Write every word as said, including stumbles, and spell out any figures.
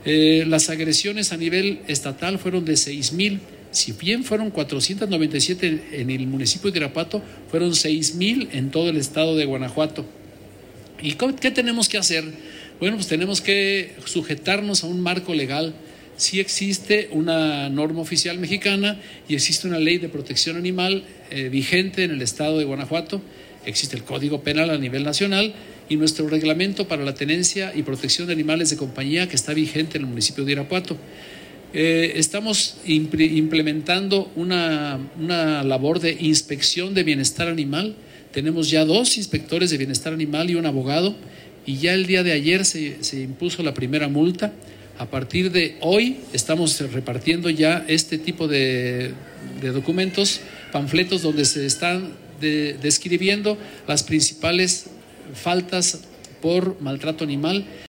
Eh, las agresiones a nivel estatal fueron de seis mil. Si bien fueron cuatrocientos noventa y siete en el municipio de Irapuato, fueron seis mil en todo el estado de Guanajuato. ¿Y qué tenemos que hacer? Bueno, pues tenemos que sujetarnos a un marco legal. Sí existe una norma oficial mexicana y existe una ley de protección animal eh, vigente en el estado de Guanajuato. Existe el Código Penal a nivel nacional y nuestro reglamento para la tenencia y protección de animales de compañía que está vigente en el municipio de Irapuato. Eh, estamos implementando una, una labor de inspección de bienestar animal. Tenemos ya dos inspectores de bienestar animal y un abogado, y ya el día de ayer se, se impuso la primera multa. A partir de hoy estamos repartiendo ya este tipo de, de documentos, panfletos donde se están de, describiendo las principales faltas por maltrato animal